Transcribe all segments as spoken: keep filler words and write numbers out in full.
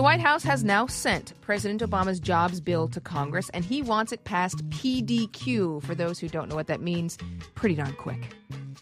The White House has now sent President Obama's jobs bill to Congress, and he wants it passed P D Q. For those who don't know what that means, pretty darn quick.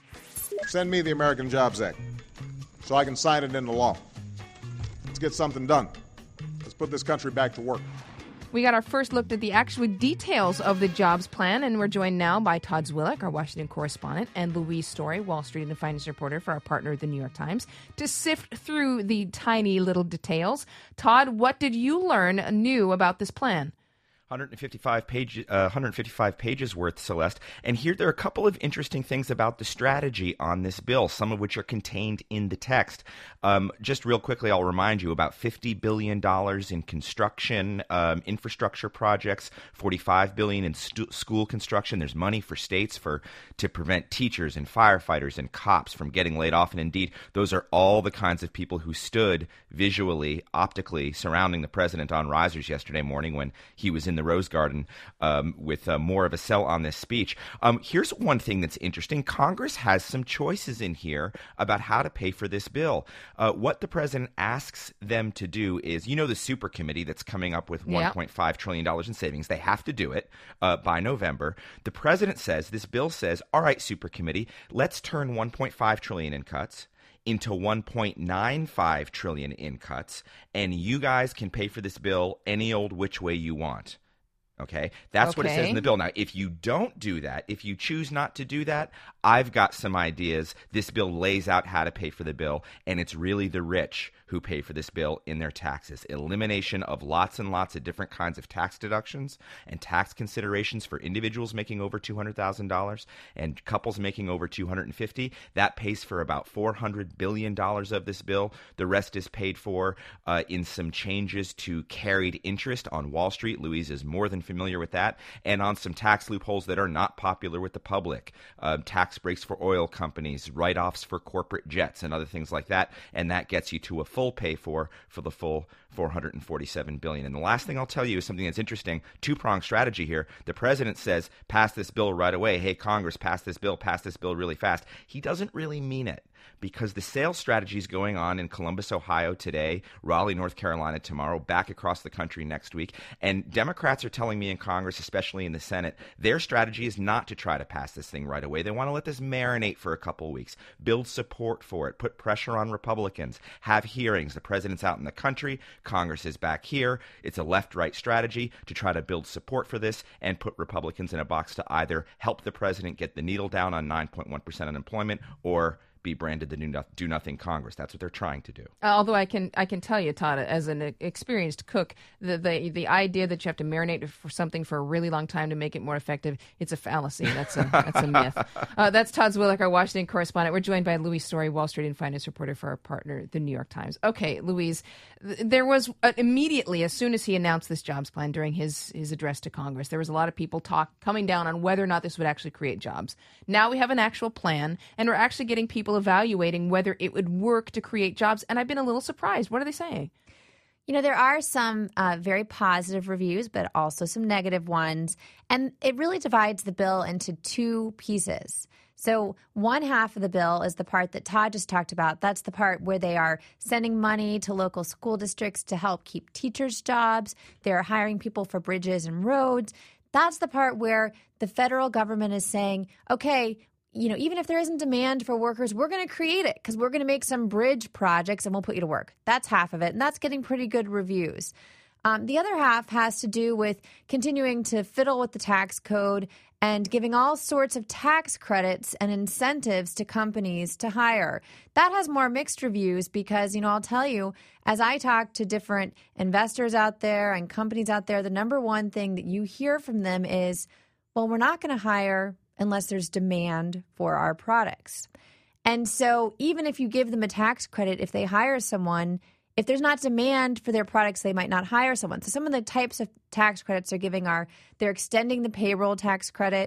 Send me the American Jobs Act so I can sign it into law. Let's get something done. Let's put this country back to work. We got our first look at the actual details of the jobs plan, and we're joined now by Todd Zwillich, our Washington correspondent, and Louise Story, Wall Street and finance reporter for our partner, The New York Times, to sift through the tiny little details. Todd, what did you learn new about this plan? one hundred fifty-five page, uh, one hundred fifty-five pages worth, Celeste. And here there are a couple of interesting things about the strategy on this bill, some of which are contained in the text. Um, just real quickly, I'll remind you about fifty billion dollars in construction, um, infrastructure projects, forty-five billion dollars in stu- school construction. There's money for states for to prevent teachers and firefighters and cops from getting laid off. And indeed, those are all the kinds of people who stood visually, optically surrounding the president on risers yesterday morning when he was in the Rose Garden um, with uh, more of a sell on this speech. Um, here's one thing that's interesting. Congress has some choices in here about how to pay for this bill. Uh, what the president asks them to do is, you know, the super committee that's coming up with yeah. one point five trillion dollars in savings. They have to do it uh, by November. The president says, this bill says, all right, super committee, let's turn one point five trillion dollars in cuts into one point nine five trillion dollars in cuts, and you guys can pay for this bill any old which way you want. Okay, that's okay. what it says in the bill. Now, if you don't do that, if you choose not to do that, I've got some ideas. This bill lays out how to pay for the bill, and it's really the rich who pay for this bill in their taxes. Elimination of lots and lots of different kinds of tax deductions and tax considerations for individuals making over two hundred thousand dollars and couples making over two hundred fifty thousand dollars. That pays for about four hundred billion dollars of this bill. The rest is paid for uh, in some changes to carried interest on Wall Street. Louise is more than familiar with that, and on some tax loopholes that are not popular with the public. Uh, tax breaks for oil companies, write-offs for corporate jets, and other things like that, and that gets you to a full pay for for the full four hundred forty-seven billion dollars. And the last thing I'll tell you is something that's interesting. Two-pronged strategy here. The president says, pass this bill right away. Hey, Congress, pass this bill, pass this bill really fast. He doesn't really mean it, because the sales strategy is going on in Columbus, Ohio today, Raleigh, North Carolina tomorrow, back across the country next week. And Democrats are telling me in Congress, especially in the Senate, their strategy is not to try to pass this thing right away. They want to let this marinate for a couple of weeks, build support for it, put pressure on Republicans, have hearings. The president's out in the country, Congress is back here. It's a left-right strategy to try to build support for this and put Republicans in a box to either help the president get the needle down on nine point one percent unemployment or be branded the new do nothing Congress. That's what they're trying to do. Uh, although I can I can tell you, Todd, as an experienced cook, the, the the idea that you have to marinate for something for a really long time to make it more effective, it's a fallacy. That's a that's a myth. Uh, that's Todd Zwillich, our Washington correspondent. We're joined by Louise Story, Wall Street and finance reporter for our partner, The New York Times. Okay, Louise, th- there was uh, immediately, as soon as he announced this jobs plan during his, his address to Congress, there was a lot of people talk coming down on whether or not this would actually create jobs. Now we have an actual plan, and we're actually getting people evaluating whether it would work to create jobs. And I've been a little surprised. What are they saying? You know, there are some uh, very positive reviews, but also some negative ones. And it really divides the bill into two pieces. So one half of the bill is the part that Todd just talked about. That's the part where they are sending money to local school districts to help keep teachers' jobs. They're hiring people for bridges and roads. That's the part where the federal government is saying, okay, you know, even if there isn't demand for workers, we're going to create it because we're going to make some bridge projects and we'll put you to work. That's half of it, and that's getting pretty good reviews. Um, the other half has to do with continuing to fiddle with the tax code and giving all sorts of tax credits and incentives to companies to hire. That has more mixed reviews because, you know, I'll tell you, as I talk to different investors out there and companies out there, the number one thing that you hear from them is, well, we're not going to hire unless there's demand for our products. And so even if you give them a tax credit, if they hire someone, if there's not demand for their products, they might not hire someone. So some of the types of tax credits they're giving are they're extending the payroll tax credit,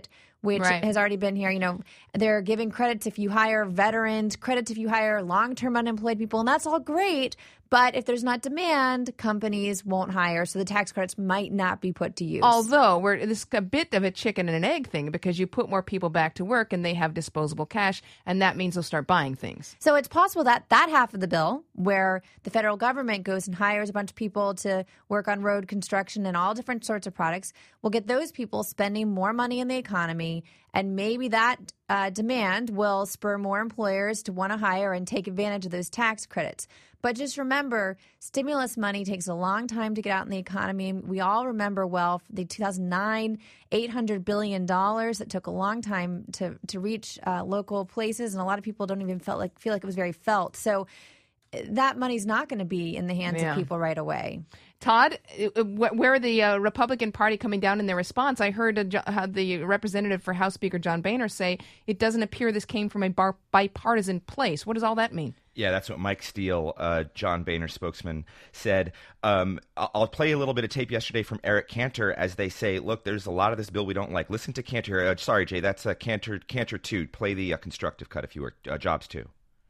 which Right. has already been here. You know, they're giving credits if you hire veterans, credits if you hire long-term unemployed people, and that's all great. But if there's not demand, companies won't hire, so the tax credits might not be put to use. Although we're this is a bit of a chicken and an egg thing because you put more people back to work and they have disposable cash, and that means they'll start buying things. So it's possible that that half of the bill, where the federal government goes and hires a bunch of people to work on road construction and all different sorts of products, will get those people spending more money in the economy, and maybe that uh, demand will spur more employers to want to hire and take advantage of those tax credits. But just remember, stimulus money takes a long time to get out in the economy. We all remember well the two thousand nine eight hundred billion dollars that took a long time to to reach uh, local places, and a lot of people don't even felt like feel like it was very felt. So that money's not going to be in the hands Yeah. of people right away. Todd, uh, wh- where the uh, Republican Party coming down in their response, I heard a, jo- uh, the representative for House Speaker John Boehner say it doesn't appear this came from a bar- bipartisan place. What does all that mean? Yeah, that's what Mike Steele, uh, John Boehner's spokesman, said. Um, I- I'll play a little bit of tape yesterday from Eric Cantor as they say, look, there's a lot of this bill we don't like. Listen to Cantor. Uh, sorry, Jay, that's uh, Cantor, Cantor two. Play the uh, constructive cut if you were, uh, Jobs two.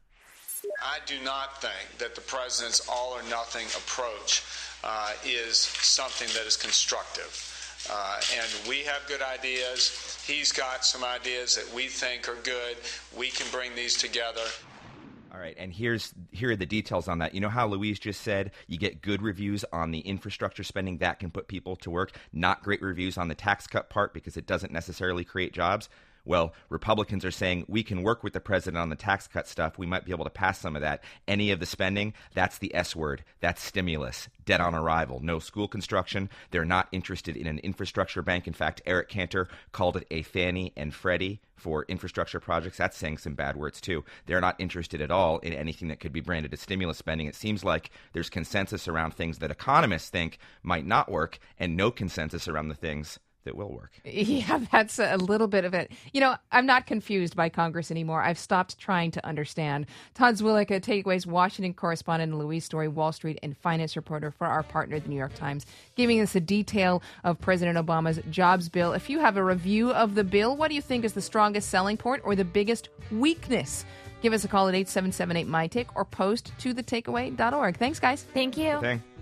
I do not think that the president's all-or-nothing approach uh, is something that is constructive. Uh, and we have good ideas. He's got some ideas that we think are good. We can bring these together. All right, and here's here are the details on that. You know how Louise just said you get good reviews on the infrastructure spending that can put people to work, not great reviews on the tax cut part because it doesn't necessarily create jobs? Well, Republicans are saying we can work with the president on the tax cut stuff. We might be able to pass some of that. Any of the spending, that's the S word. That's stimulus. Dead on arrival. No school construction. They're not interested in an infrastructure bank. In fact, Eric Cantor called it a Fannie and Freddie for infrastructure projects. That's saying some bad words, too. They're not interested at all in anything that could be branded as stimulus spending. It seems like there's consensus around things that economists think might not work and no consensus around the things that will work. Yeah, that's a little bit of it. You know, I'm not confused by Congress anymore. I've stopped trying to understand. Todd Zwillich, a Takeaways Washington correspondent, and Louise Story, Wall Street and finance reporter for our partner, the New York Times, giving us a detail of President Obama's jobs bill. If you have a review of the bill, what do you think is the strongest selling point or the biggest weakness? Give us a call at eight seven seven eight, M Y T A K E or post to the takeaway dot org. Thanks, guys. Thank you. Thing.